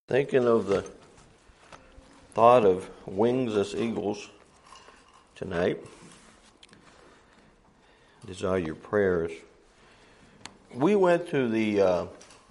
Thinking of the thought of wings as eagles tonight. These are your prayers. We went to the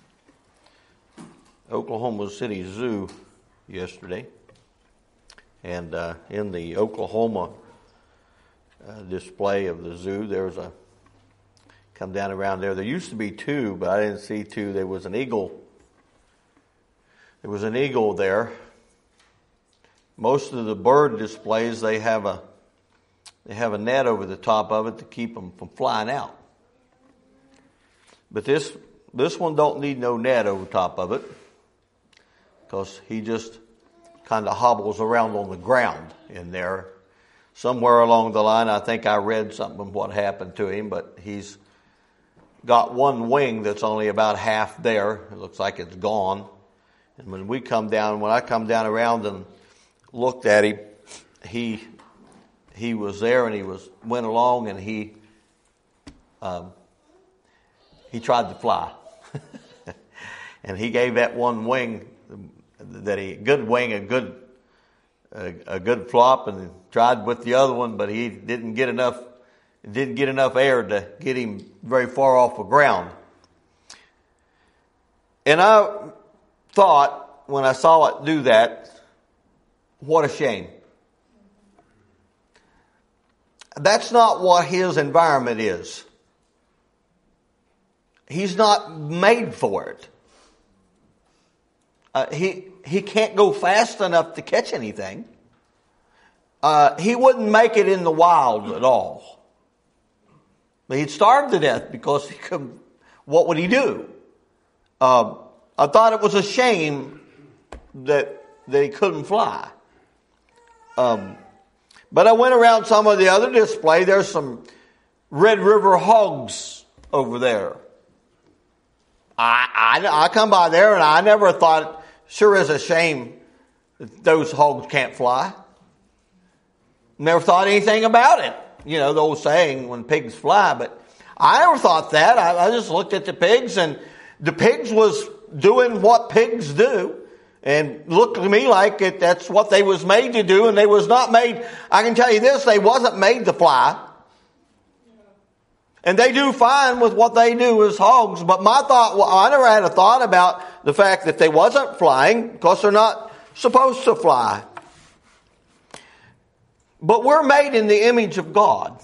Oklahoma City Zoo yesterday, and in the Oklahoma display of the zoo, there was come down around there. There used to be two, but I didn't see two. There was an eagle. There was an eagle there. Most of the bird displays, they have a net over the top of it to keep them from flying out. But this one don't need no net over top of it, because he just kind of hobbles around on the ground in there. Somewhere along the line, I think I read something what happened to him, but he's got one wing that's only about half there. It looks like it's gone. And when I come down around and looked at him, he was there, and he went along, and he tried to fly. And he gave that one wing a good flop, and tried with the other one, but he didn't get enough air to get him very far off the ground. And I thought, when I saw it do that, what a shame. That's not what his environment is. He's not made for it. He can't go fast enough to catch anything. He wouldn't make it in the wild at all. But he'd starve to death because what would he do? I thought it was a shame that he couldn't fly. But I went around some of the other display. There's some Red River hogs over there. I come by there, and I never thought, sure is a shame that those hogs can't fly. Never thought anything about it. You know, the old saying, when pigs fly. But I never thought that. I just looked at the pigs, and the pigs was doing what pigs do. And looked to me like that's what they was made to do, and they was not made, I can tell you this, they wasn't made to fly. And they do fine with what they do as hogs, but my thought, I never had a thought about the fact that they wasn't flying, because they're not supposed to fly. But we're made in the image of God.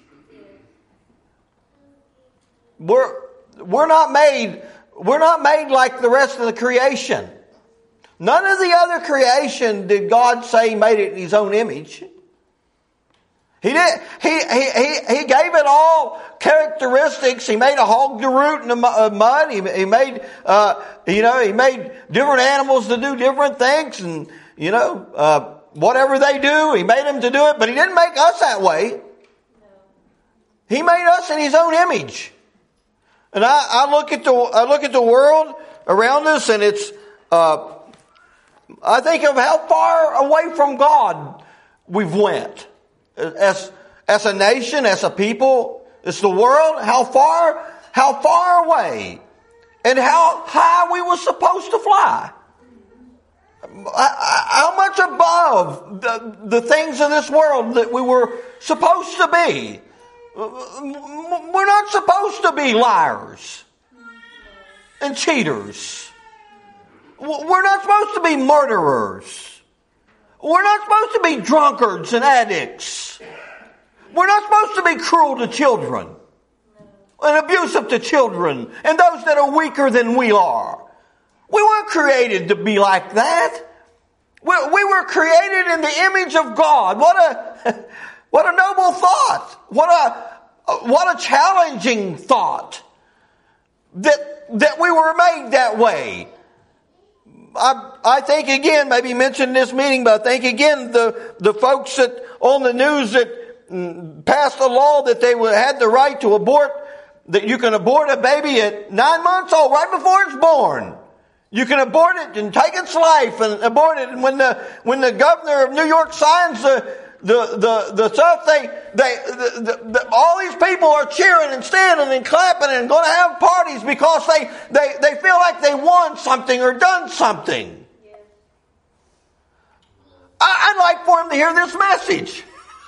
We're not made like the rest of the creation. None of the other creation did God say He made it in His own image. He did. He gave it all characteristics. He made a hog to root in the mud. He made He made different animals to do different things, and whatever they do, He made them to do it. But He didn't make us that way. He made us in His own image. And I look at the world around us, and it's. I think of how far away from God we've went. As a nation, as a people, as the world, how far away, and how high we were supposed to fly. How much above the things of this world that we were supposed to be. We're not supposed to be liars and cheaters. We're not supposed to be murderers. We're not supposed to be drunkards and addicts. We're not supposed to be cruel to children and abusive to children and those that are weaker than we are. We weren't created to be like that. We were created in the image of God. What a noble thought. What a challenging thought that we were made that way. I think again, maybe mentioned in this meeting, but I think again the folks that on the news that passed a law that they had the right to abort, that you can abort a baby at 9 months old, right before it's born. You can abort it and take its life and abort it. And when the governor of New York signs the stuff, all these people are cheering and standing and clapping and going to have parties because they feel like they won something or done something. Yeah. I'd like for them to hear this message.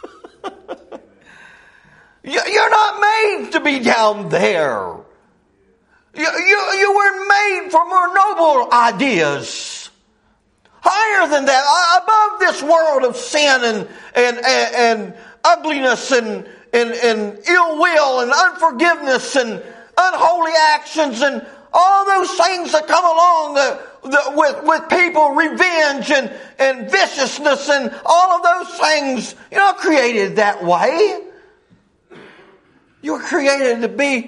You're not made to be down there. You were made for more noble ideas. Higher than that, above this world of sin and ugliness and ill will and unforgiveness and unholy actions and all those things that come along with people, revenge and viciousness and all of those things. You're not created that way. You were created to be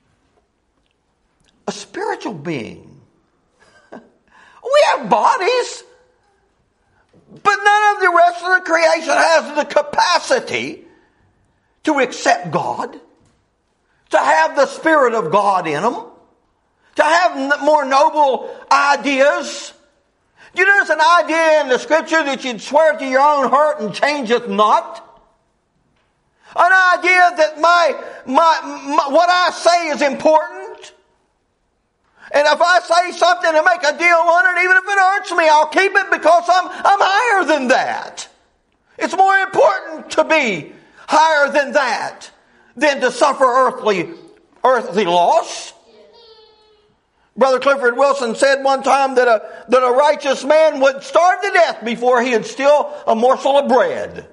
a spiritual being. We have bodies, but none of the rest of the creation has the capacity to accept God, to have the Spirit of God in them, to have more noble ideas. You know, there's an idea in the Scripture that you'd swear to your own heart and changeth not. An idea that what I say is important. And if I say something and make a deal on it, even if it hurts me, I'll keep it because I'm higher than that. It's more important to be higher than that than to suffer earthly loss. Brother Clifford Wilson said one time that a righteous man would starve to death before he'd steal a morsel of bread.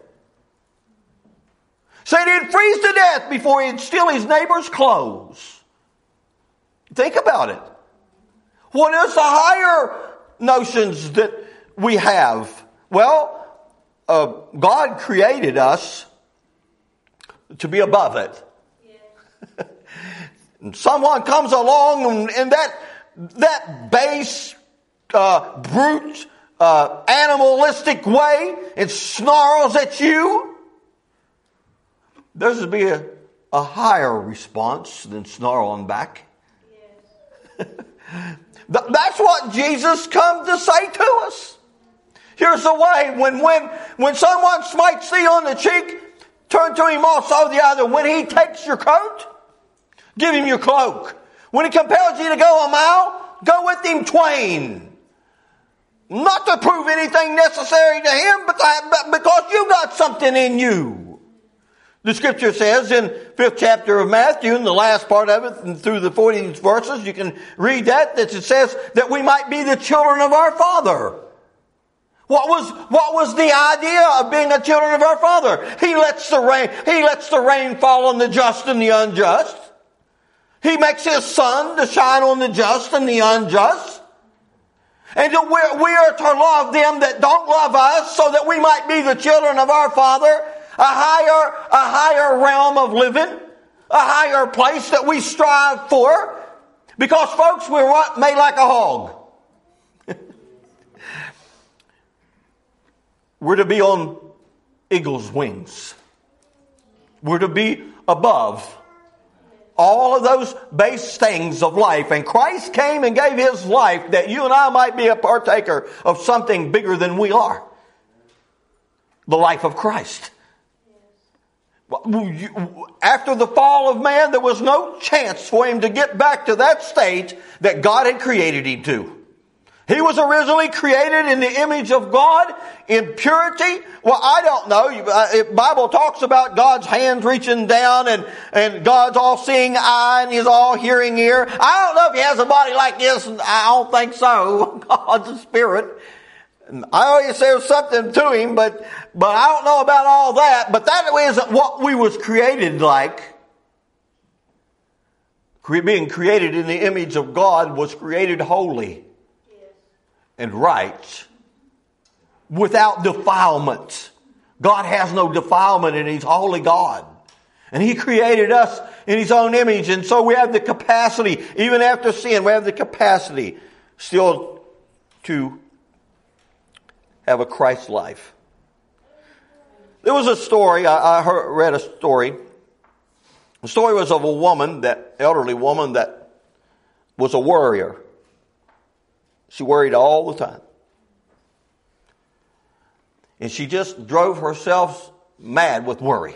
Said he'd freeze to death before he'd steal his neighbor's clothes. Think about it. What is the higher notions that we have? Well, God created us to be above it. Yes. And someone comes along and that base, brute, animalistic way and snarls at you. There's to be a higher response than snarling back. Yes. That's what Jesus comes to say to us. Here's the way. When someone smites thee on the cheek, turn to him also the other. When he takes your coat, give him your cloak. When he compels you to go a mile, go with him twain. Not to prove anything necessary to him, but because you got something in you. The Scripture says in 5th chapter of Matthew, in the last part of it, and through the 40 verses, you can read that it says that we might be the children of our Father. What was the idea of being the children of our Father? He lets the rain fall on the just and the unjust. He makes His sun to shine on the just and the unjust. And that we are to love them that don't love us so that we might be the children of our Father. A higher realm of living, a higher place that we strive for, because folks, we're made like a hog. We're to be on eagle's wings. We're to be above all of those base things of life. And Christ came and gave His life that you and I might be a partaker of something bigger than we are. The life of Christ. After the fall of man, there was no chance for him to get back to that state that God had created him to. He was originally created in the image of God in purity. Well, I don't know. The Bible talks about God's hands reaching down and God's all-seeing eye and His all-hearing ear. I don't know if He has a body like this. I don't think so. God's a spirit. I always say there's something to Him, but I don't know about all that. But that isn't what we was created like. Being created in the image of God was created holy and right, without defilement. God has no defilement and He's holy God. And He created us in His own image. And so we have the capacity, even after sin, we have the capacity still to have a Christ life. There was a story, I read a story. The story was of a woman, that elderly woman that was a worrier. She worried all the time. And she just drove herself mad with worry.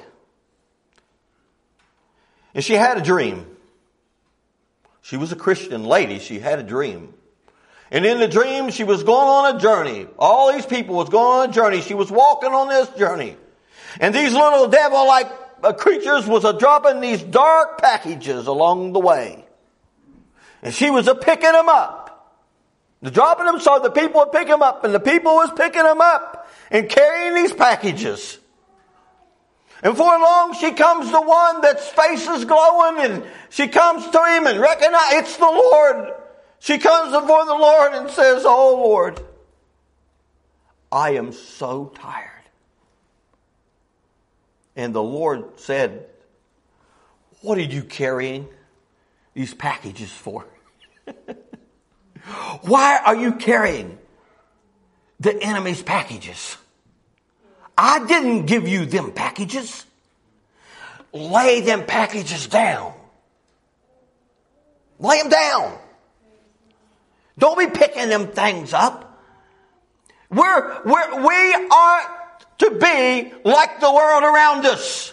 And she had a dream. She was a Christian lady. She had a dream. And in the dream, she was going on a journey. All these people was going on a journey. She was walking on this journey. And these little devil-like creatures was dropping these dark packages along the way. And she was picking them up. Dropping them so the people would pick them up. And the people was picking them up and carrying these packages. And for long she comes to one that's face is glowing, and she comes to him and recognize it's the Lord. She comes before the Lord and says, "Oh Lord, I am so tired." And the Lord said, "What are you carrying these packages for? Why are you carrying the enemy's packages? I didn't give you them packages. Lay them packages down. Lay them down. Don't be picking them things up. We aren't to be like the world around us.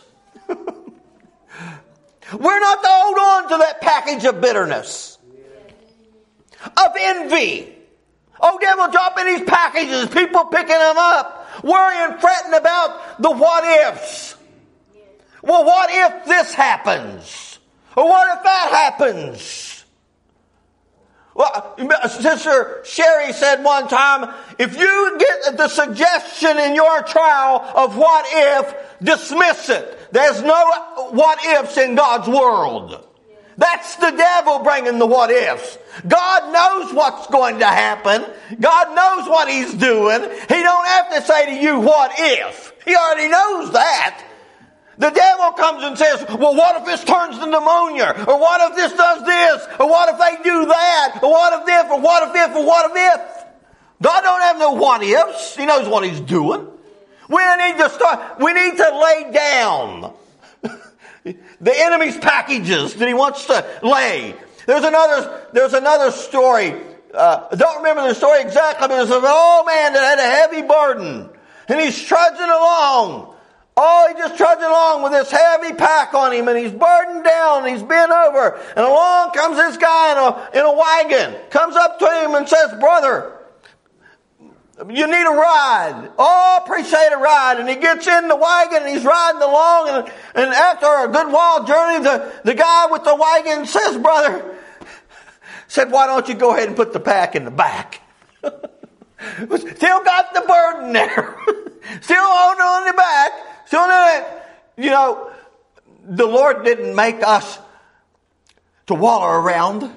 We're not to hold on to that package of bitterness, of envy. Oh, devil, dropping these packages, people picking them up, worrying, fretting about the what ifs. Well, what if this happens? Or what if that happens? Well, Sister Sherry said one time, if you get the suggestion in your trial of what if, dismiss it. There's no what ifs in God's world. That's the devil bringing the what ifs. God knows what's going to happen. God knows what He's doing. He don't have to say to you, what if? He already knows that. The devil comes and says, well, what if this turns to pneumonia? Or what if this does this? Or what if they do that? Or what if this? Or what if if? Or what if if? God don't have no what ifs. He knows what He's doing. We need to lay down the enemy's packages that he wants to lay. There's another story. I don't remember the story exactly, but it's of an old man that had a heavy burden. And he's trudging along. Oh, he's just trudging along with this heavy pack on him, and he's burdened down, and he's bent over. And along comes this guy in a wagon. Comes up to him and says, brother, you need a ride. Oh, appreciate a ride. And he gets in the wagon and he's riding along. And after a good while journey, the guy with the wagon says, brother, said, why don't you go ahead and put the pack in the back? Still got the burden there. Still holding on the back. Still doing it. The Lord didn't make us to wallow around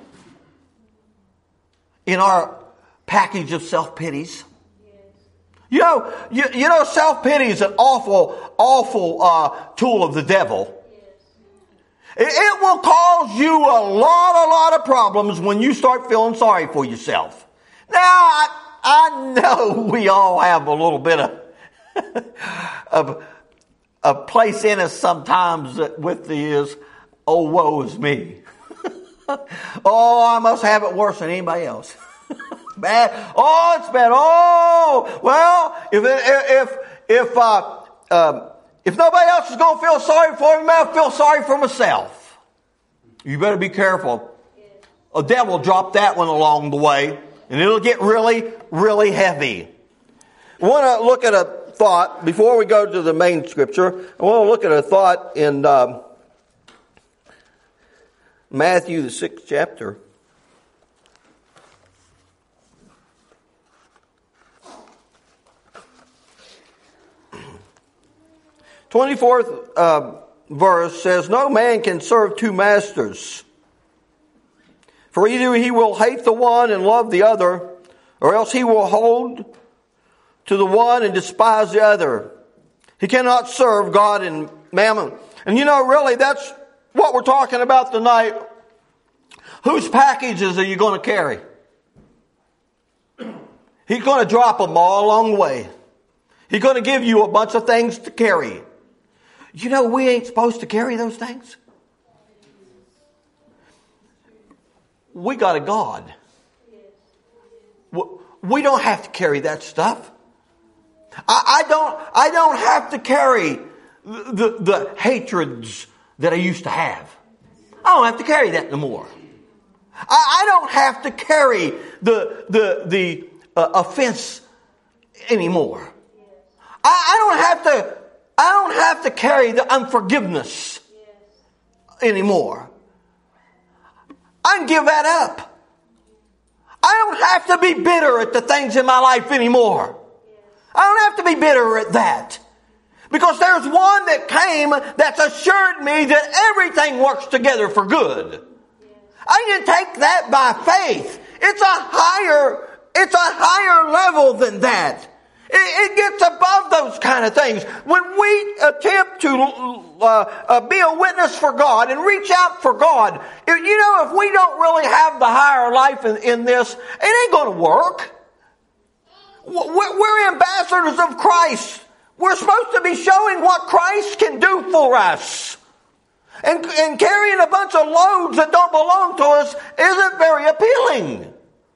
in our package of self-pities. You know, self-pity is an awful tool of the devil. It will cause you a lot of problems when you start feeling sorry for yourself. Now, I know we all have a little bit of a place in us sometimes that with the oh, woe is me. Oh, I must have it worse than anybody else. Bad. Oh, it's bad. Oh, well, if nobody else is going to feel sorry for me, I'll feel sorry for myself. You better be careful. A devil drop that one along the way, and it'll get really, really heavy. I want to look at a thought before we go to the main scripture. I want to look at a thought in Matthew, the 6th chapter. 24th verse says, no man can serve two masters. For either he will hate the one and love the other, or else he will hold to the one and despise the other. He cannot serve God and mammon. And really, that's what we're talking about tonight. Whose packages are you going to carry? He's going to drop them all along the way. He's going to give you a bunch of things to carry. We ain't supposed to carry those things. We got a God. We don't have to carry that stuff. I don't have to carry the hatreds that I used to have. I don't have to carry that no more. I don't have to carry the offense anymore. I don't have to carry the unforgiveness anymore. I can give that up. I don't have to be bitter at the things in my life anymore. I don't have to be bitter at that. Because there's one that came that's assured me that everything works together for good. I can take that by faith. It's a higher level than that. It gets above those kind of things. When we attempt to be a witness for God and reach out for God, if we don't really have the higher life in this, it ain't going to work. We're ambassadors of Christ. We're supposed to be showing what Christ can do for us. And carrying a bunch of loads that don't belong to us isn't very appealing.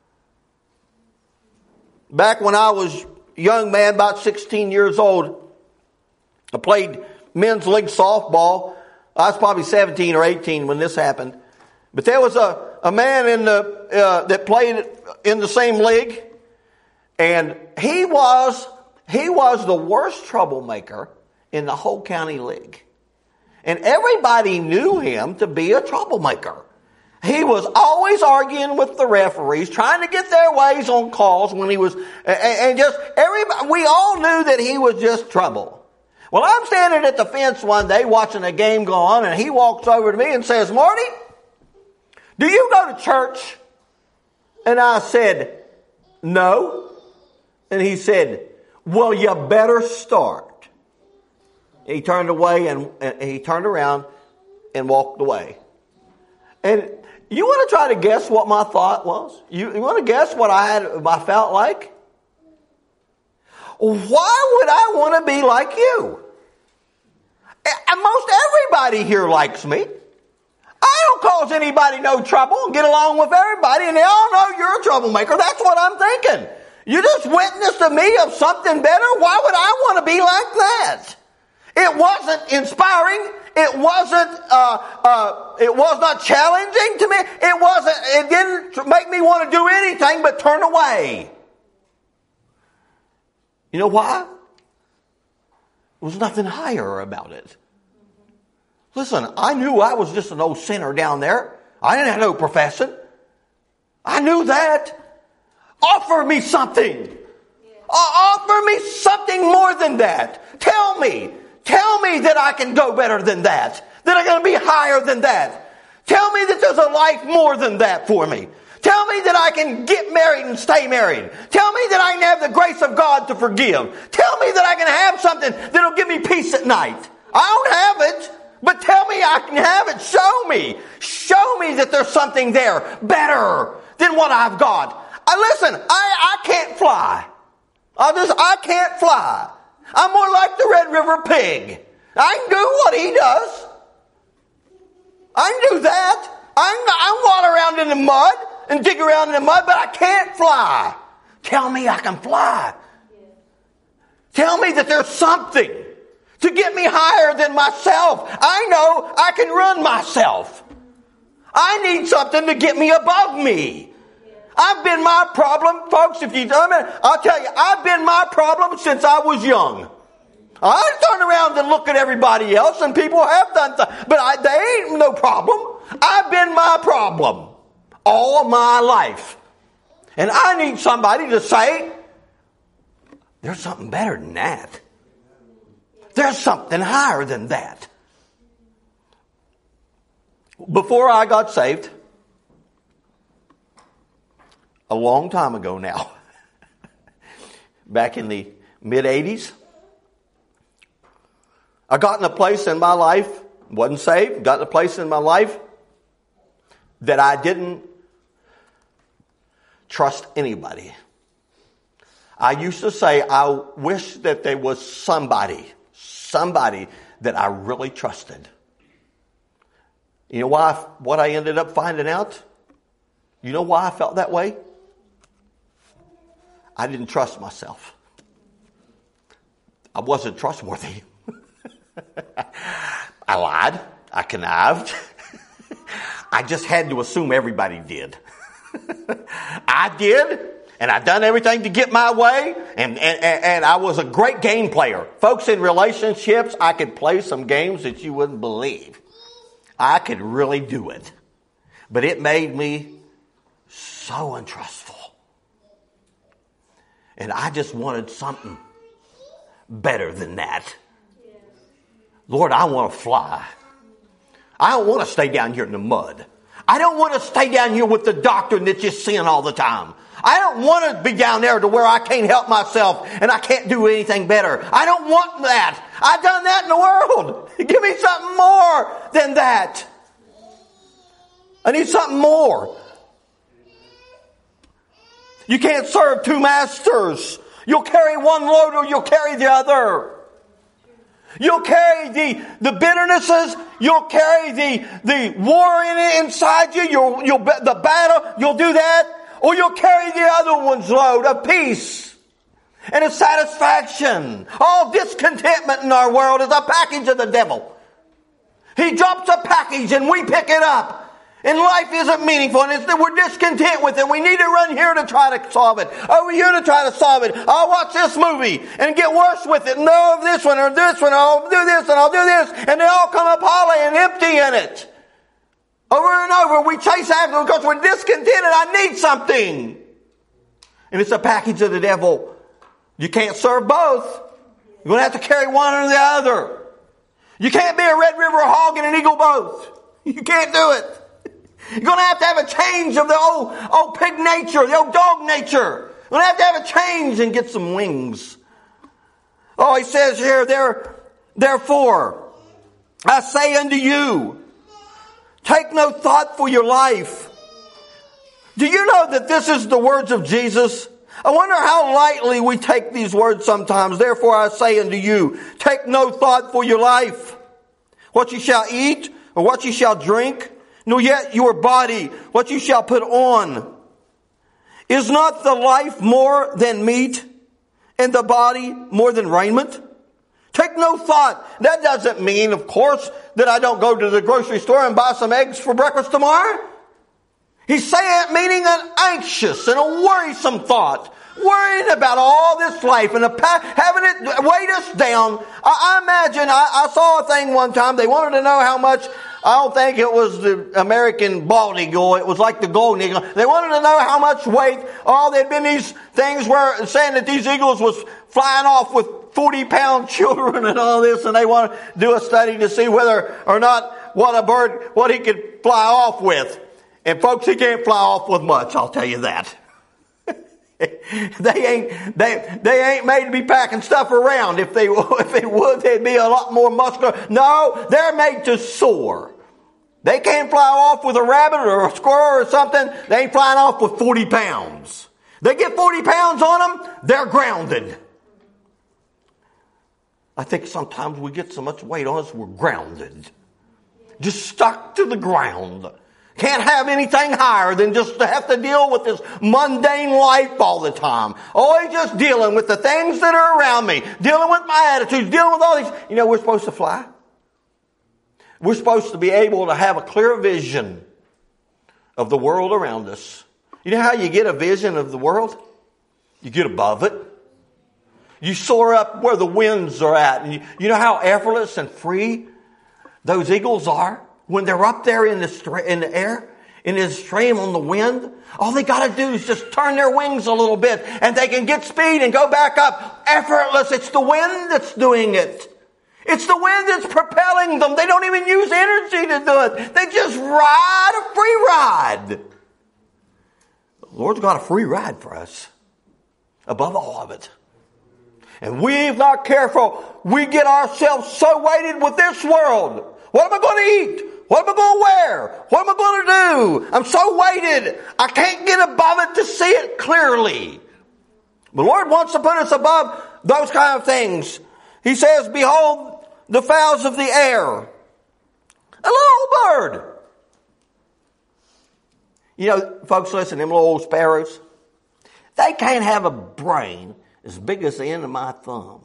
Back when I was a young man, about 16 years old, I played men's league softball. I was probably 17 or 18 when this happened. But there was a man that played in the same league. And he was the worst troublemaker in the whole county league. And everybody knew him to be a troublemaker. He was always arguing with the referees, trying to get their ways on calls when he was, and just everybody, we all knew that he was just trouble. Well, I'm standing at the fence one day watching a game go on, and he walks over to me and says, "Marty, do you go to church?" And I said, "No." And he said, "Well, you better start." He turned away and he turned around and walked away. And you want to try to guess what my thought was? You want to guess what I felt like? Why would I want to be like you? And most everybody here likes me. I don't cause anybody no trouble and get along with everybody, and they all know you're a troublemaker. That's what I'm thinking. You just witnessed to me of something better. Why would I want to be like that? It wasn't inspiring. It wasn't. It was not challenging to me. It didn't make me want to do anything but turn away. You know why? There was nothing higher about it. Listen, I knew I was just an old sinner down there. I didn't have no profession. I knew that. Offer me something. Offer me something more than that. Tell me that I can go better than that. That I'm going to be higher than that. Tell me that there's a life more than that for me. Tell me that I can get married and stay married. Tell me that I can have the grace of God to forgive. Tell me that I can have something that'll give me peace at night. I don't have it, but tell me I can have it. Show me. Show me that there's something there better than what I've got. Listen, I can't fly. I can't fly. I'm more like the Red River pig. I can do what he does. I can do that. I can waddle around in the mud and dig around in the mud, but I can't fly. Tell me I can fly. Tell me that there's something to get me higher than myself. I know I can run myself. I need something to get me above me. I've been my problem, folks, I'll tell you, I've been my problem since I was young. I turn around and look at everybody else, and people have done but they ain't no problem. I've been my problem all my life. And I need somebody to say, there's something better than that. There's something higher than that. Before I got saved, a long time ago now, back in the mid-'80s, I got in a place in my life, wasn't saved, got in a place in my life that I didn't trust anybody. I used to say, I wish that there was somebody that I really trusted. You know what I ended up finding out? You know why I felt that way? I didn't trust myself. I wasn't trustworthy. I lied. I connived. I just had to assume everybody did. I did, and I done everything to get my way, and I was a great game player. Folks, in relationships, I could play some games that you wouldn't believe. I could really do it. But it made me so untrustful. And I just wanted something better than that. Lord, I want to fly. I don't want to stay down here in the mud. I don't want to stay down here with the doctrine that you sin all the time. I don't want to be down there to where I can't help myself and I can't do anything better. I don't want that. I've done that in the world. Give me something more than that. I need something more. You can't serve two masters. You'll carry one load or you'll carry the other. You'll carry the bitternesses. You'll carry the war inside you. The battle. You'll do that. Or you'll carry the other one's load of peace and of satisfaction. All discontentment in our world is a package of the devil. He drops a package and we pick it up. And life isn't meaningful, and we're discontent with it. We need to run here to try to solve it. Over here to try to solve it. I'll watch this movie and get worse with it. No, this one or this one. I'll do this and I'll do this. And they all come up hollow and empty in it. Over and over, we chase after them because we're discontented. I need something. And it's a package of the devil. You can't serve both. You're going to have to carry one or the other. You can't be a Red River hog and an eagle both. You can't do it. You're going to have a change of the old pig nature, the old dog nature. You're going to have a change and get some wings. Oh, he says here, therefore, I say unto you, take no thought for your life. Do you know that this is the words of Jesus? I wonder how lightly we take these words sometimes. Therefore, I say unto you, take no thought for your life, what you shall eat or what you shall drink, nor yet your body, what you shall put on. Is not the life more than meat, and the body more than raiment? Take no thought. That doesn't mean, of course, that I don't go to the grocery store and buy some eggs for breakfast tomorrow. He's saying it meaning an anxious and a worrisome thought. Worrying about all this life and having it weigh us down. I imagine, I saw a thing one time. They wanted to know how much. I don't think it was the American bald eagle. It was like the golden eagle. They wanted to know how much weight. Oh, there'd been these things where saying that these eagles was flying off with 40-pound children and all this, and they want to do a study to see whether or not what he could fly off with. And folks, he can't fly off with much, I'll tell you that. They ain't made to be packing stuff around. If they would, they'd be a lot more muscular. No, they're made to soar. They can't fly off with a rabbit or a squirrel or something. They ain't flying off with 40 pounds. They get 40 pounds on them, they're grounded. I think sometimes we get so much weight on us, we're grounded. Just stuck to the ground. Can't have anything higher than just to have to deal with this mundane life all the time. Always just dealing with the things that are around me. Dealing with my attitudes. Dealing with all these. You know, we're supposed to fly. We're supposed to be able to have a clear vision of the world around us. You know how you get a vision of the world? You get above it. You soar up where the winds are at. And you know how effortless and free those eagles are? When they're up there in the air, in the stream on the wind, all they got to do is just turn their wings a little bit and they can get speed and go back up. Effortless. It's the wind that's doing it. It's the wind that's propelling them. They don't even use energy to do it. They just ride a free ride. The Lord's got a free ride for us. Above all of it. And we, if not careful, we get ourselves so weighted with this world. What am I going to eat? What am I going to wear? What am I going to do? I'm so weighted. I can't get above it to see it clearly. The Lord wants to put us above those kind of things. He says, behold the fowls of the air. A little bird. You know, folks, listen, them little old sparrows, they can't have a brain as big as the end of my thumb.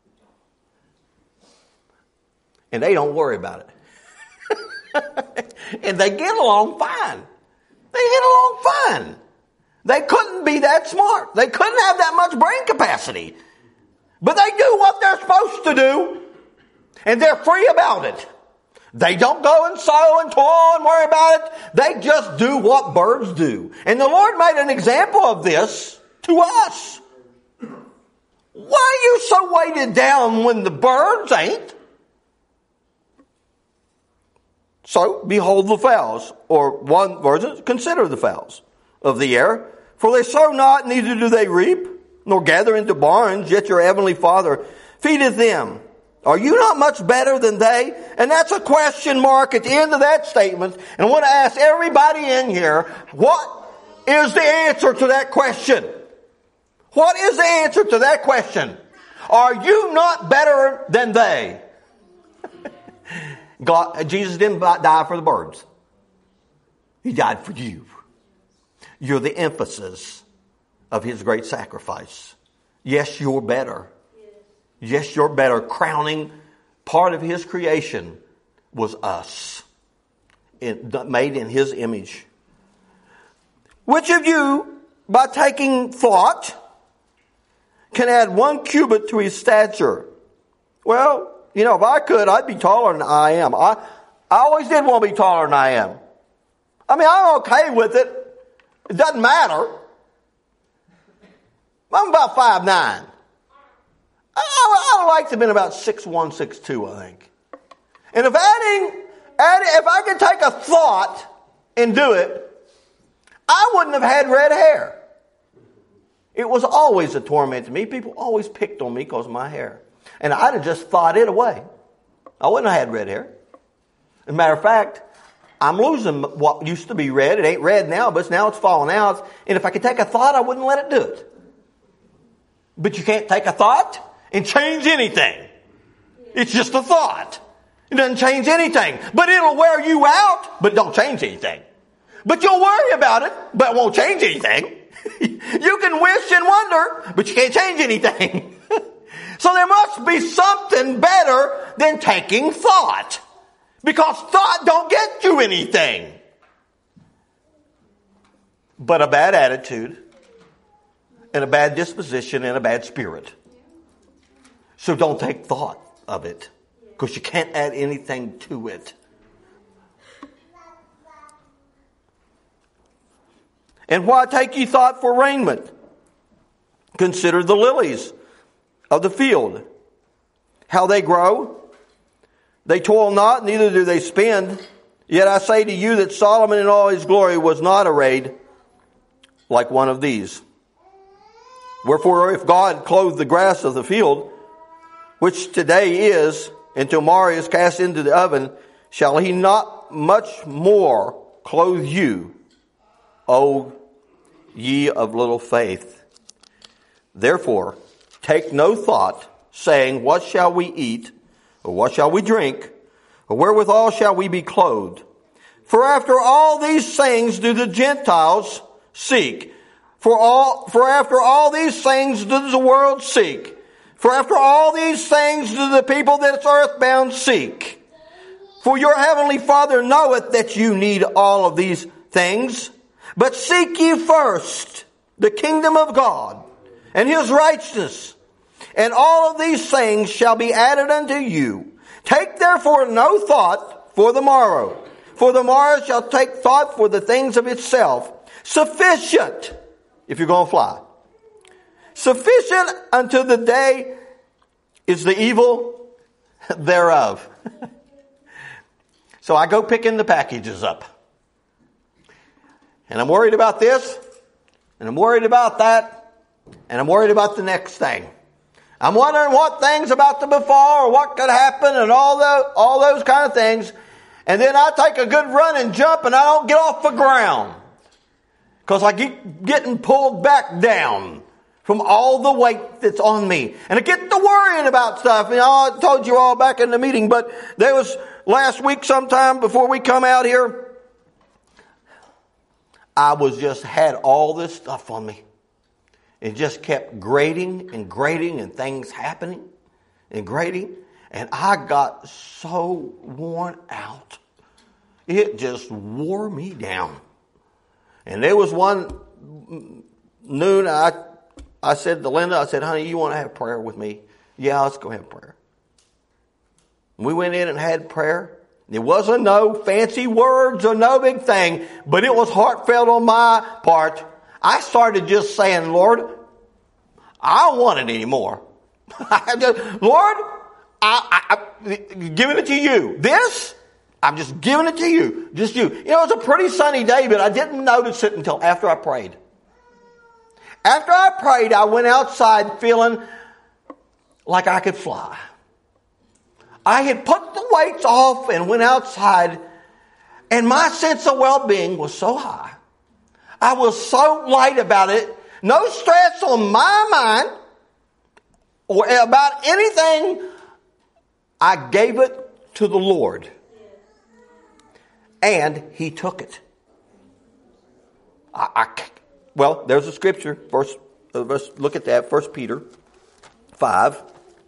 And they don't worry about it. And they get along fine. They hit along fine. They couldn't be that smart. They couldn't have that much brain capacity. But they do what they're supposed to do. And they're free about it. They don't go and sow and toil and worry about it. They just do what birds do. And the Lord made an example of this to us. Why are you so weighted down when the birds ain't? So, behold the fowls, or one version, consider the fowls of the air. For they sow not, neither do they reap, nor gather into barns, yet your heavenly Father feedeth them. Are you not much better than they? And that's a question mark at the end of that statement. And I want to ask everybody in here, what is the answer to that question? What is the answer to that question? Are you not better than they? Jesus didn't die for the birds. He died for you. You're the emphasis of His great sacrifice. Yes, you're better. Yes, you're better. Crowning part of His creation was us, made in His image. Which of you, by taking thought, can add 1 cubit to his stature? Well, if I could, I'd be taller than I am. I always did want to be taller than I am. I'm okay with it. It doesn't matter. I'm about 5'9". I like to have been about 6'1", 6'2", I think. And if I could take a thought and do it, I wouldn't have had red hair. It was always a torment to me. People always picked on me because of my hair. And I'd have just thought it away. I wouldn't have had red hair. As a matter of fact, I'm losing what used to be red. It ain't red now, but now it's falling out. And if I could take a thought, I wouldn't let it do it. But you can't take a thought and change anything. It's just a thought. It doesn't change anything. But it'll wear you out, but don't change anything. But you'll worry about it, but it won't change anything. You can wish and wonder, but you can't change anything. So there must be something better than taking thought. Because thought don't get you anything. But a bad attitude, and a bad disposition, and a bad spirit. So don't take thought of it. Because you can't add anything to it. And why take ye thought for raiment? Consider the lilies of the field, how they grow. They toil not, neither do they spin. Yet I say to you that Solomon in all his glory was not arrayed like one of these. Wherefore, if God clothe the grass of the field, which today is, and tomorrow is cast into the oven, shall He not much more clothe you, O ye of little faith? Therefore, take no thought, saying, what shall we eat, or what shall we drink, or wherewithal shall we be clothed? For after all these things do the Gentiles seek. For after all these things does the world seek. For after all these things do the people that's earthbound seek. For your heavenly Father knoweth that you need all of these things. But seek ye first the kingdom of God and His righteousness, and all of these things shall be added unto you. Take therefore no thought for the morrow, for the morrow shall take thought for the things of itself. Sufficient, if you're going to fly. Sufficient unto the day is the evil thereof. So I go picking the packages up. And I'm worried about this, and I'm worried about that, and I'm worried about the next thing. I'm wondering what things about to befall or what could happen and all those kind of things. And then I take a good run and jump and I don't get off the ground. Because I keep getting pulled back down from all the weight that's on me. And I get to worrying about stuff. I told you all back in the meeting, but there was last week sometime before we come out here, I had all this stuff on me. It just kept grading and things happening and grading. And I got so worn out. It just wore me down. And there was one noon, I said to Linda, I said, honey, you want to have prayer with me? Yeah, let's go have prayer. We went in and had prayer. It wasn't no fancy words or no big thing, but it was heartfelt on my part. I started just saying, Lord, I don't want it anymore. Lord, I'm giving it to you. This, I'm just giving it to you. Just you. You know, it was a pretty sunny day, but I didn't notice it until after I prayed. After I prayed, I went outside feeling like I could fly. I had put the weights off and went outside, and my sense of well-being was so high. I was so light about it. No stress on my mind or about anything. I gave it to the Lord. And He took it. Well, there's a scripture. First, look at that. 1 Peter 5.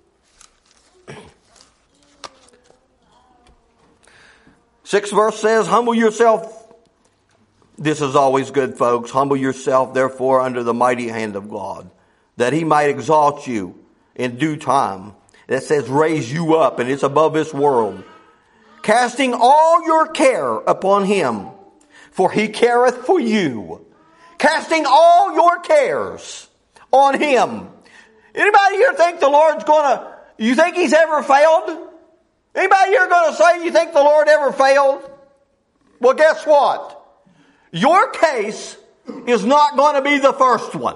Sixth verse says, humble yourself. This is always good, folks. Humble yourself, therefore, under the mighty hand of God, that He might exalt you in due time. That says raise you up, and it's above this world. Casting all your care upon Him, for He careth for you. Casting all your cares on Him. Anybody here think the Lord's you think He's ever failed? Anybody here going to say you think the Lord ever failed? Well, guess what? Your case is not going to be the first one.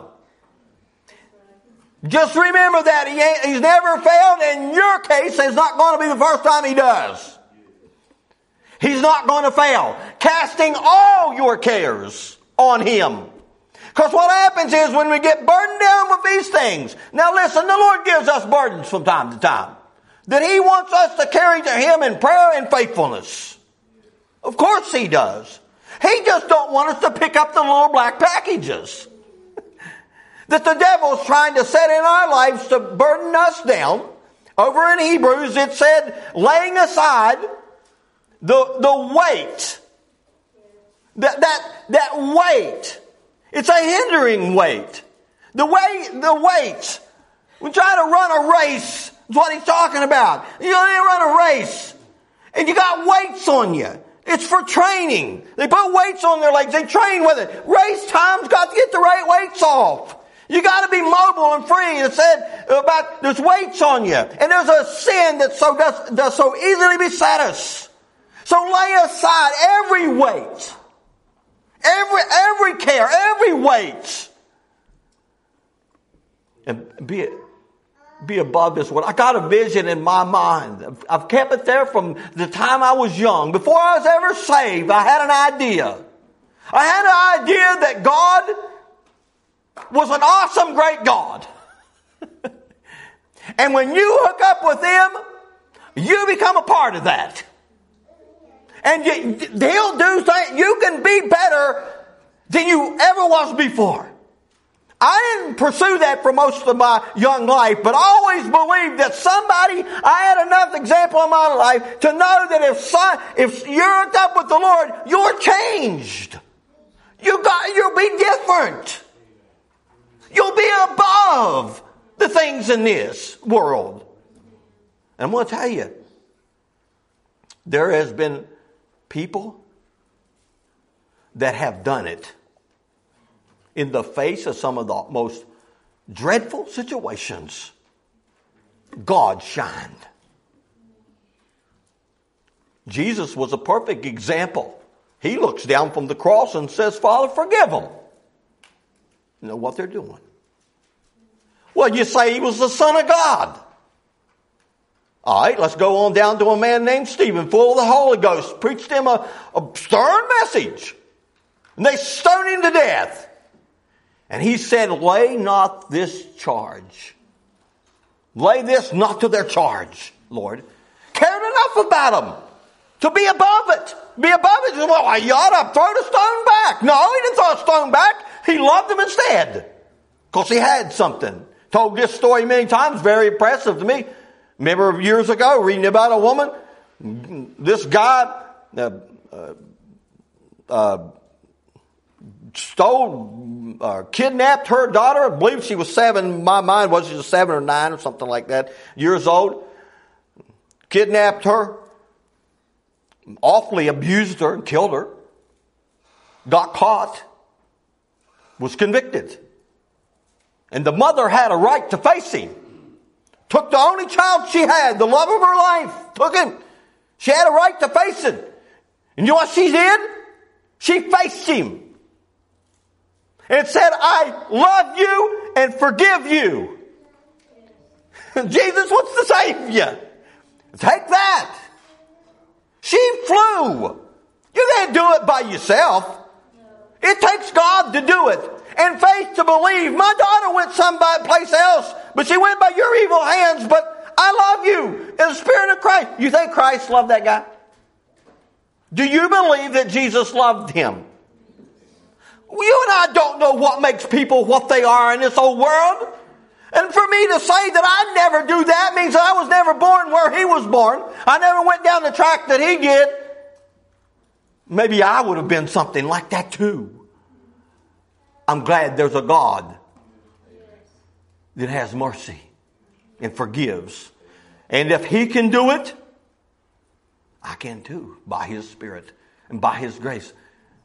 Just remember that He's never failed, and your case is not going to be the first time He does. He's not going to fail. Casting all your cares on Him. Because what happens is when we get burdened down with these things. Now listen, the Lord gives us burdens from time to time that He wants us to carry to Him in prayer and faithfulness. Of course He does. He just don't want us to pick up the little black packages that the devil's trying to set in our lives to burden us down. Over in Hebrews it said, laying aside the weight. That weight. It's a hindering weight. The weight. We try to run a race. That's what he's talking about. You run a race. And you got weights on you. It's for training. They put weights on their legs. They train with it. Race time's got to get the right weights off. You got to be mobile and free. It said about there's weights on you. And there's a sin that does so easily beset us. So lay aside every weight. Every care, every weight. And be above this world. I got a vision in my mind. I've kept it there from the time I was young. Before I was ever saved, I had an idea. I had an idea that God was an awesome, great God. And when you hook up with Him, you become a part of that. And He'll do things. You can be better than you ever was before. I didn't pursue that for most of my young life, but I always believed that I had enough example in my life to know that if you're hooked up with the Lord, you're changed. You'll be different. You'll be above the things in this world. And I'm going to tell you, there has been people that have done it in the face of some of the most dreadful situations. God shined. Jesus was a perfect example. He looks down from the cross and says, Father, forgive them. You know what they're doing. Well, you say He was the Son of God. All right, let's go on down to a man named Stephen, full of the Holy Ghost, preached him a stern message. And they stoned him to death. And he said, lay not this charge. Lay this not to their charge, Lord. Cared enough about them to be above it. Be above it. Well, you ought to throw the stone back. No, He didn't throw a stone back. He loved them instead. Because He had something. Told this story many times. Very impressive to me. Remember years ago reading about a woman. This guy kidnapped her daughter. I believe she was 7. My mind was she was 7 or 9 or something like that, years old. Kidnapped her, awfully abused her and killed her. Got caught, was convicted. And the mother had a right to face him. Took the only child she had, the love of her life, took him. She had a right to face him. And you know what she did? She faced him. And said, I love you and forgive you. Jesus wants to save you. Take that. She flew. You can't do it by yourself. It takes God to do it. And faith to believe. My daughter went someplace else, but she went by your evil hands, but I love you in the Spirit of Christ. You think Christ loved that guy? Do you believe that Jesus loved him? You and I don't know what makes people what they are in this old world. And for me to say that I never do that means that I was never born where he was born. I never went down the track that he did. Maybe I would have been something like that too. I'm glad there's a God that has mercy and forgives. And if he can do it, I can too, by his Spirit and by his grace.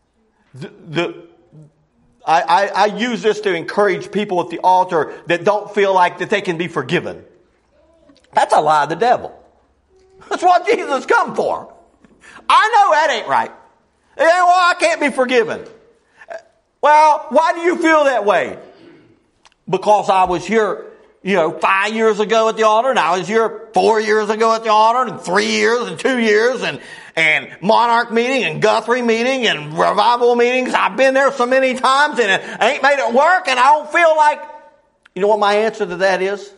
I use this to encourage people at the altar that don't feel like that they can be forgiven. That's a lie of the devil. That's what Jesus come for. I know that ain't right. Well, I can't be forgiven. Well, why do you feel that way? Because I was here, 5 years ago at the altar, and I was here 4 years ago at the altar, and 3 years, and 2 years, and Monarch meeting, and Guthrie meeting, and revival meetings. I've been there so many times, and it ain't made it work, and I don't feel like... You know what my answer to that is?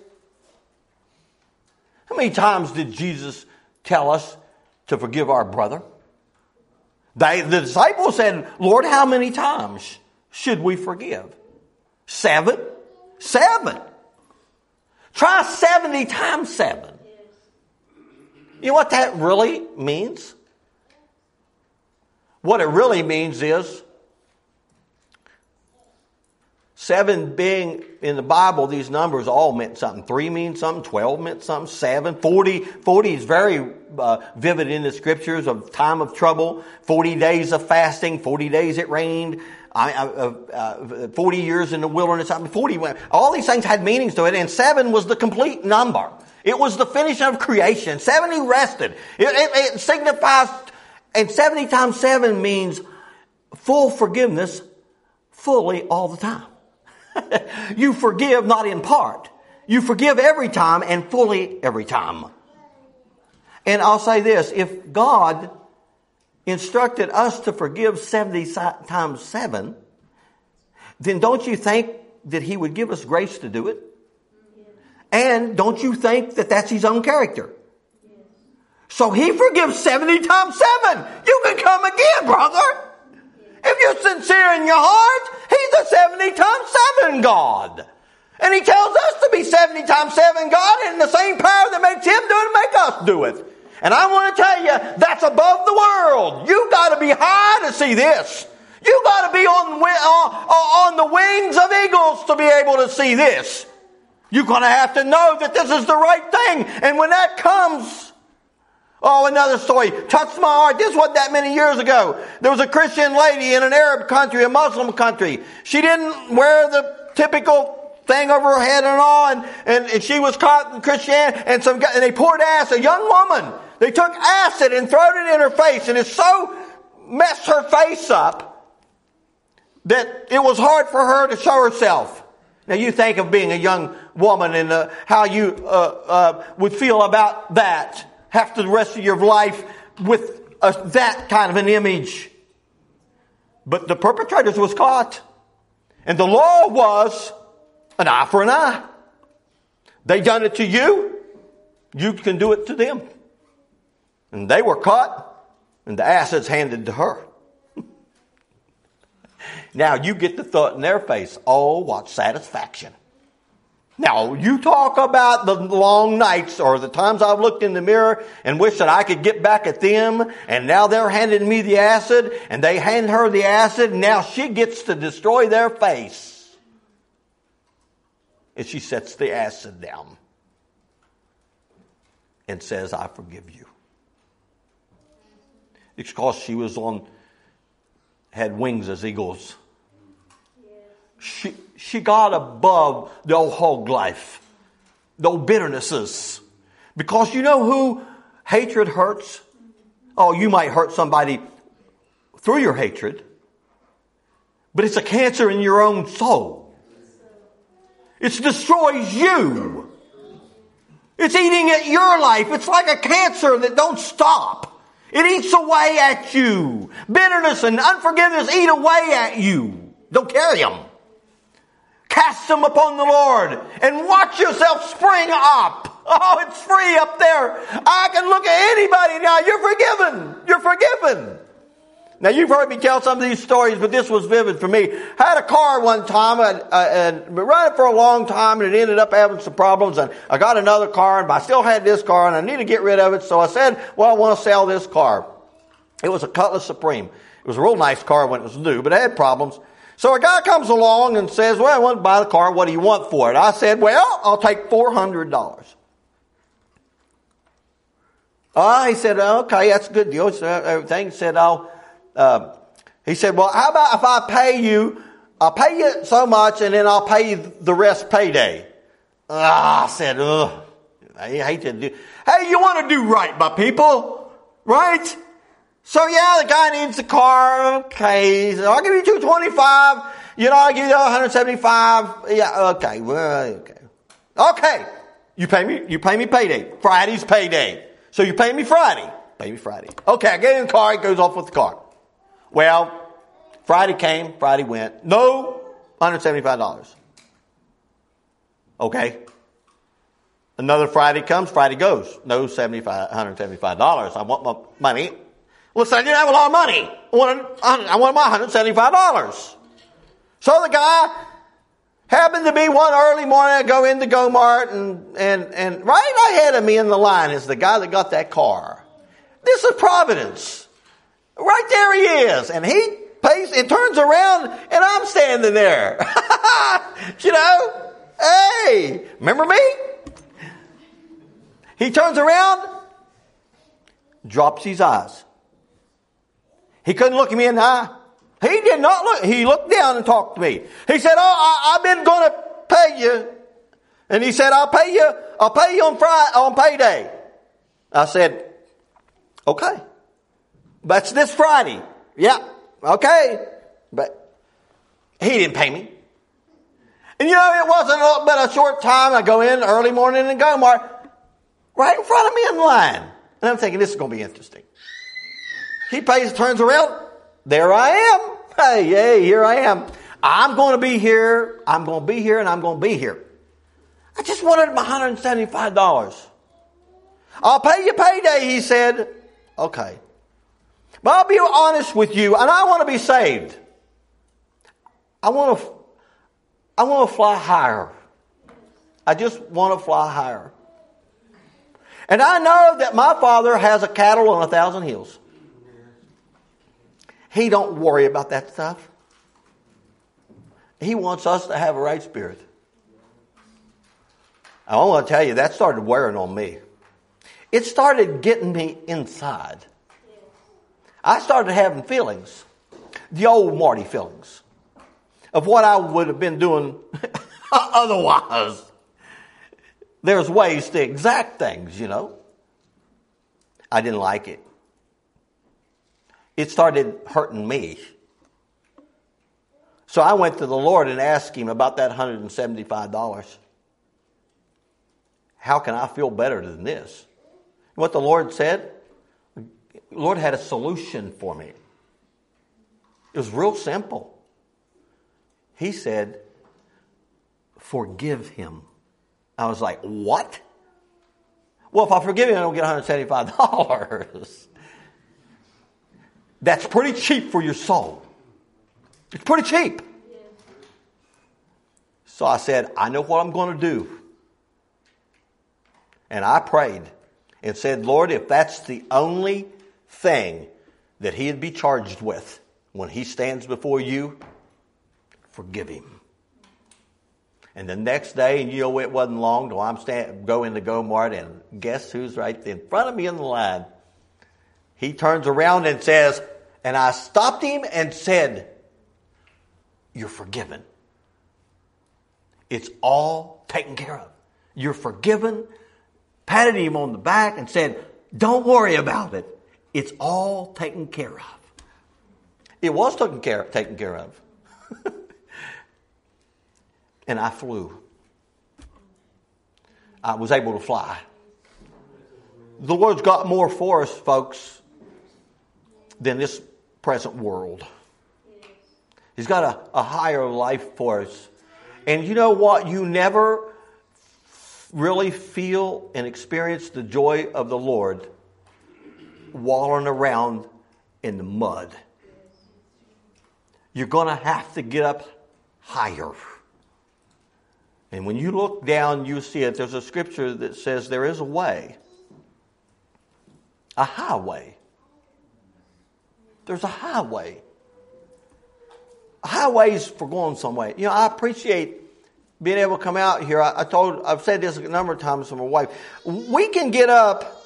How many times did Jesus tell us to forgive our brother? The disciples said, Lord, how many times should we forgive? 7? 7. Try 70 times 7. You know what that really means? What it really means is 7 being in the Bible, these numbers all meant something. 3 means something, 12 meant something, 7, 40 is very vivid in the scriptures of time of trouble, 40 days of fasting, 40 days it rained, 40 years in the wilderness, 40, all these things had meanings to it, and 7 was the complete number. It was the finish of creation. 70 rested. It signifies, and 70 times 7 means full forgiveness fully all the time. You forgive not in part. You forgive every time and fully every time. And I'll say this, if God instructed us to forgive 70 times 7, then don't you think that he would give us grace to do it? And don't you think that that's his own character? So he forgives 70 times 7. You can come again, brother. If you're sincere in your heart, he's a 70 times 7 God. And he tells us to be 70 times 7 God, and the same power that makes him do it, make us do it. And I want to tell you, that's above the world. You got to be high to see this. You got to be on the wings of eagles to be able to see this. You're going to have to know that this is the right thing. And when that comes... Oh, another story touched my heart. This wasn't that many years ago. There was a Christian lady in an Arab country, a Muslim country. She didn't wear the typical thing over her head and all, and she was caught in Christianity, and they poured acid. A young woman, they took acid and threw it in her face, and it so messed her face up that it was hard for her to show herself. Now you think of being a young woman and how you would feel about that. Have to the rest of your life with that kind of an image. But the perpetrators was caught. And the law was an eye for an eye. They done it to you. You can do it to them. And they were caught. And the acid's handed to her. Now you get the thought in their face. Oh, what satisfaction. Now, you talk about the long nights or the times I've looked in the mirror and wished that I could get back at them, and now they're handing me the acid, and they hand her the acid, and now she gets to destroy their face. And she sets the acid down and says, I forgive you. It's because she was had wings as eagles. She got above the old hog life, the old bitternesses. Because you know who hatred hurts? Oh, you might hurt somebody through your hatred, but it's a cancer in your own soul. It destroys you. It's eating at your life. It's like a cancer that don't stop. It eats away at you. Bitterness and unforgiveness eat away at you. Don't carry them. Cast them upon the Lord and watch yourself spring up. Oh, it's free up there. I can look at anybody now. You're forgiven. You're forgiven. Now, you've heard me tell some of these stories, but this was vivid for me. I had a car one time and been running for a long time, and it ended up having some problems. And I got another car, but I still had this car, and I need to get rid of it. So I said, well, I want to sell this car. It was a Cutlass Supreme. It was a real nice car when it was new, but it had problems. So a guy comes along and says, well, I want to buy the car. What do you want for it? I said, well, I'll take $400. He said, okay, that's a good deal. So everything. He said, he said, well, how about if I pay you, I'll pay you so much and then I'll pay you the rest payday. I said, I hate to do. Hey, you want to do right by people, right? So yeah, the guy needs the car. Okay, so I'll give you $225. I'll give you $175. Yeah, okay. Well, okay. Okay. You pay me payday. Friday's payday. So you pay me Friday. Pay me Friday. Okay, I get in the car. He goes off with the car. Well, Friday came. Friday went. No, $175. Okay. Another Friday comes. Friday goes. No, $175. I want my money. Listen, I didn't have a lot of money. I wanted my $175. So the guy happened to be one early morning. I go into Go-Mart and right ahead of me in the line is the guy that got that car. This is Providence. Right there he is. And he pays and turns around and I'm standing there. Hey, remember me? He turns around, drops his eyes. He couldn't look me in the eye. He did not look. He looked down and talked to me. He said, I've been going to pay you. And he said, I'll pay you on payday. I said, okay. That's this Friday. Yeah. Okay. But he didn't pay me. And it wasn't but a short time. I go in early morning and Go-Mart right in front of me in line. And I'm thinking, this is going to be interesting. He pays, turns around. There I am. Hey, here I am. I'm going to be here. I'm going to be here and I'm going to be here. I just wanted my $175. I'll pay you payday, he said. Okay. But I'll be honest with you, and I want to be saved. I want to fly higher. I just want to fly higher. And I know that my Father has a cattle on 1,000 hills. He don't worry about that stuff. He wants us to have a right spirit. I want to tell you, that started wearing on me. It started getting me inside. I started having feelings. The old Marty feelings. Of what I would have been doing otherwise. There's ways to exact things, I didn't like it. It started hurting me. So I went to the Lord and asked him about that $175. How can I feel better than this? What the Lord said, the Lord had a solution for me. It was real simple. He said, forgive him. I was like, what? Well, if I forgive him, I don't get $175. That's pretty cheap for your soul. It's pretty cheap. So I said, I know what I'm going to do. And I prayed and said, Lord, if that's the only thing that he'd be charged with when he stands before you, forgive him. And the next day, and it wasn't long till I'm going to Go-Mart, and guess who's right in front of me in the line? He turns around and says, and I stopped him and said, you're forgiven. It's all taken care of. You're forgiven. Patted him on the back and said, don't worry about it. It's all taken care of. It was taken care of. And I flew. I was able to fly. The Lord's got more for us, folks, than this present world. He's got a higher life for us. And you know what? You never really feel and experience the joy of the Lord wallowing around in the mud. You're going to have to get up higher. And when you look down, you see it. There's a scripture that says there is a way. A highway. There's a highway. A highway's for going somewhere. I appreciate being able to come out here. I've said this a number of times to my wife. We can get up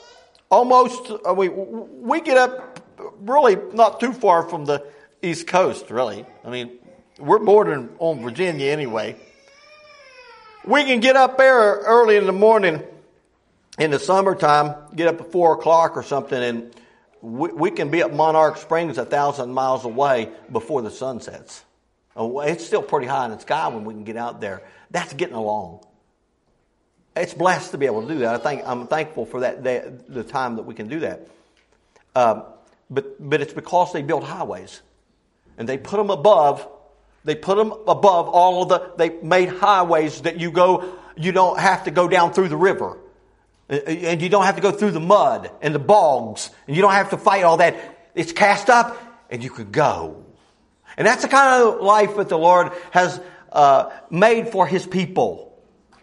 we get up really not too far from the East Coast, really. We're bordering on Virginia anyway. We can get up there early in the morning in the summertime, get up at 4 o'clock or something, and we can be at Monarch Springs 1,000 miles away before the sun sets. It's still pretty high in the sky when we can get out there. That's getting along. It's blessed to be able to do that. I'm thankful for that day, the time that we can do that. But it's because they built highways, and they put them above. They put them above they made highways that you don't have to go down through the river. And you don't have to go through the mud and the bogs. And you don't have to fight all that. It's cast up and you could go. And that's the kind of life that the Lord has made for his people.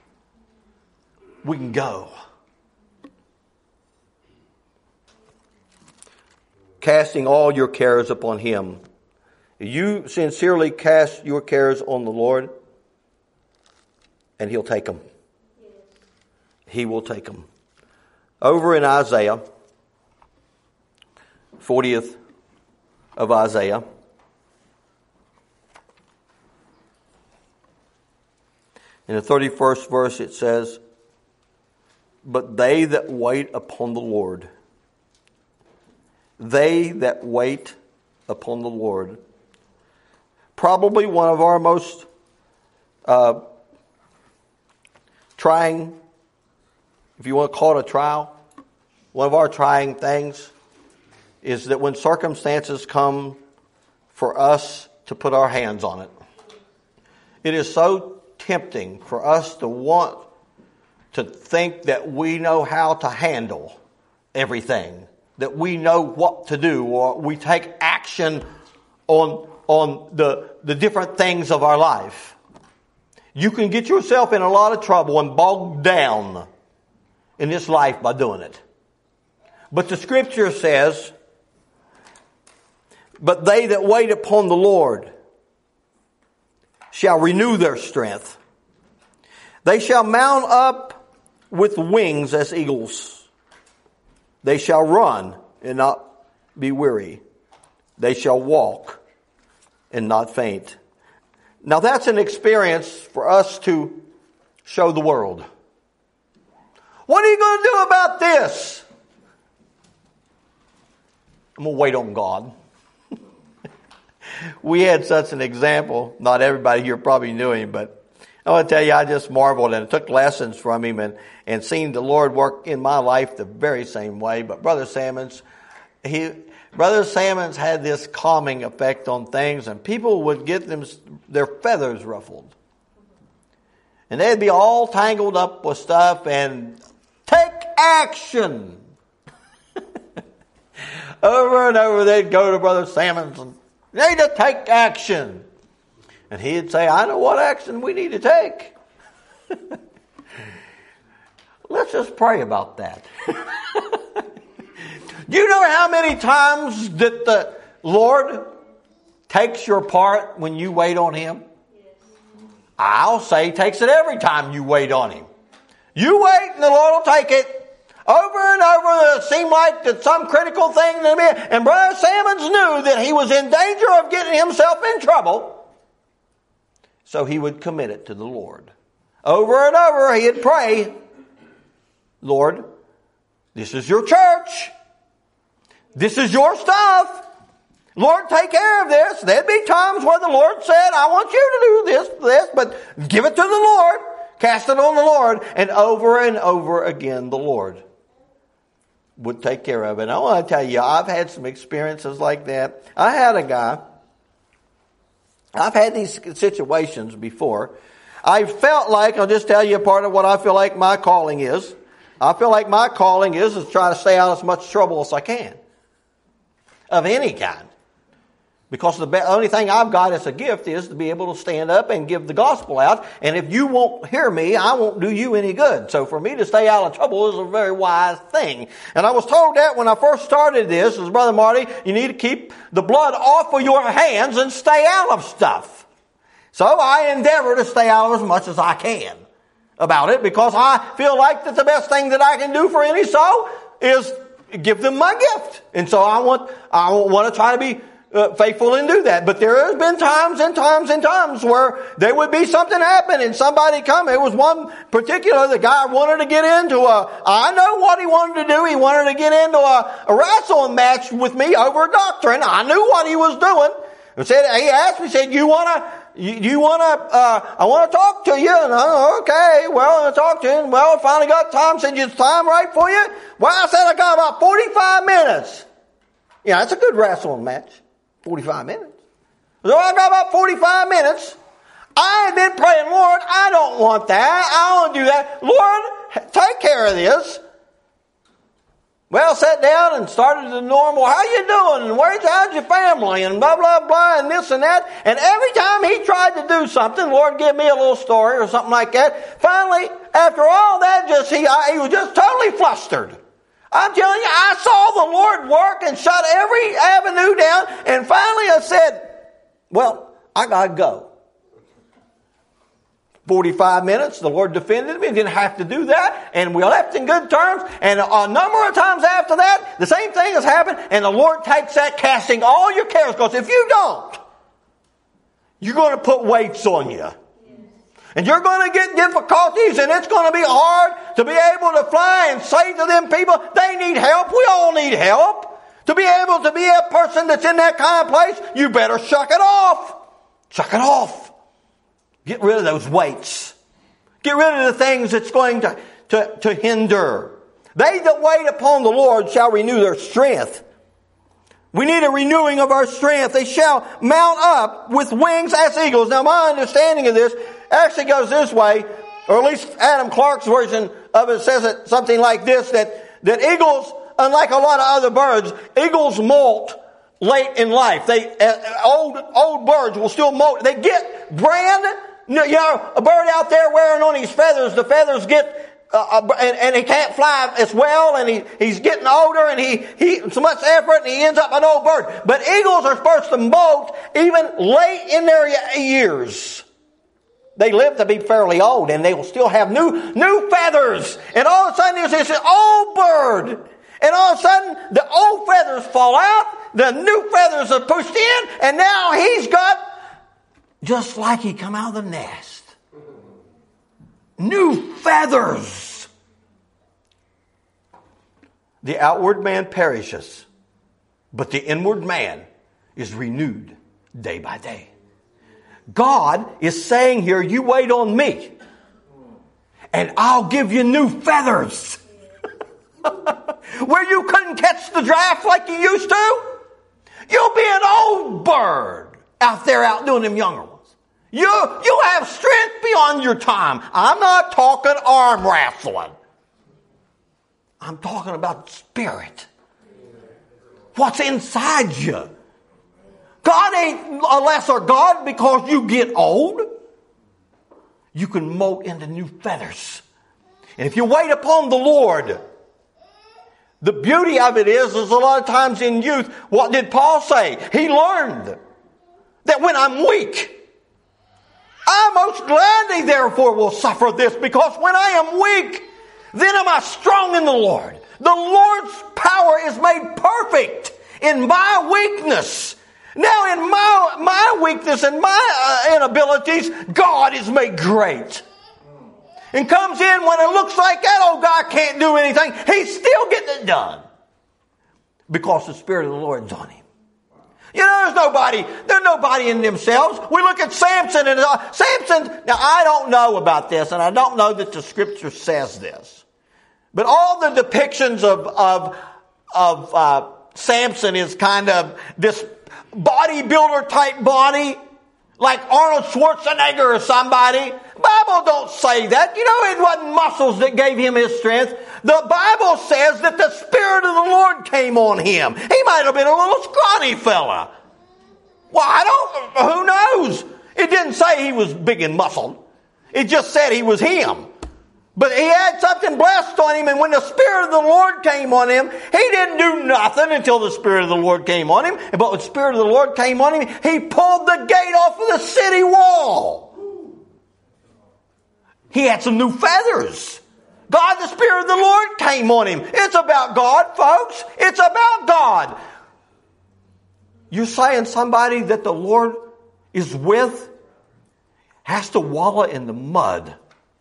We can go. Casting all your cares upon him. You sincerely cast your cares on the Lord, and he'll take them. He will take them. Over in Isaiah, 40th of Isaiah, in the 31st verse it says, but they that wait upon the Lord, they that wait upon the Lord. Probably one of our most trying, if you want to call it a trial, one of our trying things is that when circumstances come for us to put our hands on it, it is so tempting for us to want to think that we know how to handle everything, that we know what to do, or we take action on the different things of our life. You can get yourself in a lot of trouble and bogged down in this life by doing it. But the scripture says, but they that wait upon the Lord shall renew their strength. They shall mount up with wings as eagles. They shall run and not be weary. They shall walk and not faint. Now that's an experience for us to show the world. What are you going to do about this? I'm going to wait on God. We had such an example. Not everybody here probably knew him, but I want to tell you, I just marveled and took lessons from him and seen the Lord work in my life the very same way. But Brother Salmons had this calming effect on things, and people would get their feathers ruffled. And they'd be all tangled up with stuff and take action. Over and over they'd go to Brother Salmons and they need to take action. And he'd say, I know what action we need to take. Let's just pray about that. Do you know how many times that the Lord takes your part when you wait on Him? I'll say He takes it every time you wait on Him. You wait and the Lord will take it. Over and over, it seemed like that some critical thing to me. And Brother Sammons knew that he was in danger of getting himself in trouble. So he would commit it to the Lord. Over and over, he'd pray, Lord, this is your church. This is your stuff. Lord, take care of this. There'd be times where the Lord said, I want you to do this, but give it to the Lord. Cast it on the Lord. And over again, the Lord would take care of it. And I want to tell you, I've had some experiences like that. I had a guy, I've had these situations before. I felt like, I'll just tell you a part of what I feel like my calling is. I feel like my calling is to try to stay out of as much trouble as I can. Of any kind. Because the only thing I've got as a gift is to be able to stand up and give the gospel out. And if you won't hear me, I won't do you any good. So for me to stay out of trouble is a very wise thing. And I was told that when I first started this, as Brother Marty, you need to keep the blood off of your hands and stay out of stuff. So I endeavor to stay out of as much as I can about it, because I feel like that the best thing that I can do for any soul is give them my gift. And so I want to try to be faithful and do that. But there has been times where there would be something happen and somebody come. It was one particular, the guy wanted to get into I know what he wanted to do. He wanted to get into a wrestling match with me over doctrine. I knew what he was doing. He asked me, said, I want to talk to you. And I okay, well, I talked to him. Well, I finally got time. Said, is time right for you? Well, I said, I got about 45 minutes. Yeah, that's a good wrestling match. 45 minutes. So I got about 45 minutes. I had been praying, Lord, I don't want that. I don't want to do that. Lord, take care of this. Well, sat down and started the normal, how you doing? And how's your family? And blah, blah, blah, and this and that. And every time he tried to do something, Lord, give me a little story or something like that. Finally, after all that, he was just totally flustered. I'm telling you, I saw the Lord work and shut every avenue down. And finally I said, well, I got to go. 45 minutes, the Lord defended me. He didn't have to do that. And we left in good terms. And a number of times after that, the same thing has happened. And the Lord takes that, casting all your cares. Because if you don't, you're going to put weights on you. And you're going to get difficulties, and it's going to be hard to be able to fly and say to them people, they need help. We all need help. To be able to be a person that's in that kind of place, you better shuck it off. Shuck it off. Get rid of those weights. Get rid of the things that's going to hinder. They that wait upon the Lord shall renew their strength. We need a renewing of our strength. They shall mount up with wings as eagles. Now, my understanding of this actually goes this way, or at least Adam Clark's version of it says it something like this, that eagles, unlike a lot of other birds, eagles molt late in life. Old birds will still molt. They get brand, a bird out there wearing on his feathers, the feathers get and he can't fly as well, and he's getting older, and he so much effort, and he ends up an old bird. But eagles are supposed to molt even late in their years. They live to be fairly old, and they will still have new feathers. And all of a sudden there's this old bird, and all of a sudden the old feathers fall out, the new feathers are pushed in, and now he's got just like he come out of the nest. New feathers. The outward man perishes, but the inward man is renewed day by day. God is saying here, you wait on me, and I'll give you new feathers. Where you couldn't catch the draft like you used to, you'll be an old bird out there outdoing them younger ones. You have strength beyond your time. I'm not talking arm wrestling. I'm talking about spirit. What's inside you? God ain't a lesser God because you get old. You can molt into new feathers. And if you wait upon the Lord, the beauty of it is a lot of times in youth, what did Paul say? He learned that when I'm weak, I most gladly therefore will suffer this, because when I am weak, then am I strong in the Lord. The Lord's power is made perfect in my weakness. Now in my weakness and my inabilities, God is made great. And comes in when it looks like that old guy can't do anything. He's still getting it done. Because the Spirit of the Lord is on him. You know, there's nobody in themselves. We look at Samson and Samson, now I don't know about this, and I don't know that the Scripture says this. But all the depictions of Samson is kind of this bodybuilder type body, like Arnold Schwarzenegger or somebody. Bible don't say that. You know, it wasn't muscles that gave him his strength. The Bible says that the Spirit of the Lord came on him. He might have been a little scrawny fella. Well, who knows? It didn't say he was big and muscled. It just said he was him. But he had something blessed on him, and when the Spirit of the Lord came on him, he didn't do nothing until the Spirit of the Lord came on him. But when the Spirit of the Lord came on him, he pulled the gate off of the city wall. He had some new feathers. God, the Spirit of the Lord came on him. It's about God, folks. It's about God. You're saying somebody that the Lord is with has to wallow in the mud.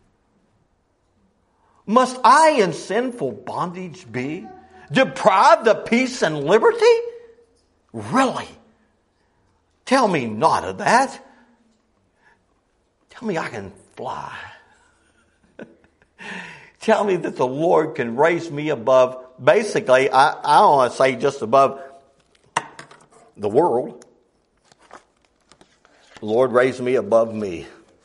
Must I in sinful bondage be, deprived of peace and liberty? Really? Tell me not of that. Tell me I can fly. Tell me that the Lord can raise me above, basically, I want to say just above the world. The Lord raised me above me.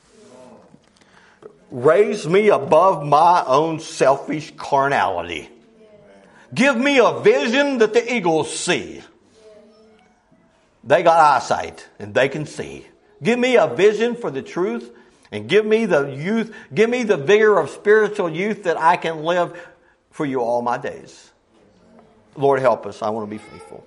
Raise me above my own selfish carnality. Give me a vision that the eagles see. They got eyesight and they can see. Give me a vision for the truth, and give me the youth, give me the vigor of spiritual youth that I can live for you all my days. Lord, help us. I want to be faithful.